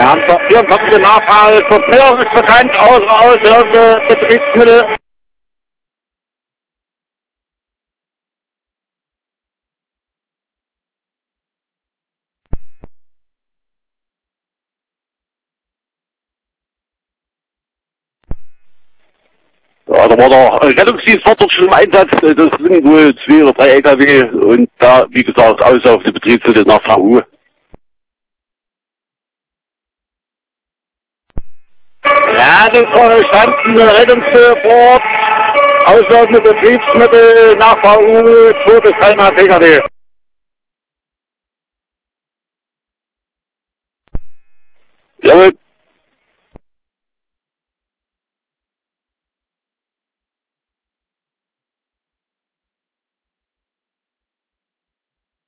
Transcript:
Hier kommt die Nachfrage zur Mehrung ist bekannt, außer aushörende Betriebsmittel. Ja, da war der Rettungsdienst war dort schon im Einsatz. Das sind wohl 2 oder 3 LKW und da, wie gesagt, auslaufende Betriebsmittel nach VU. Ja, das war standen Rettungsbord, auslaufende Betriebsmittel nach VU, 2 bis 3 PKW. Jawohl.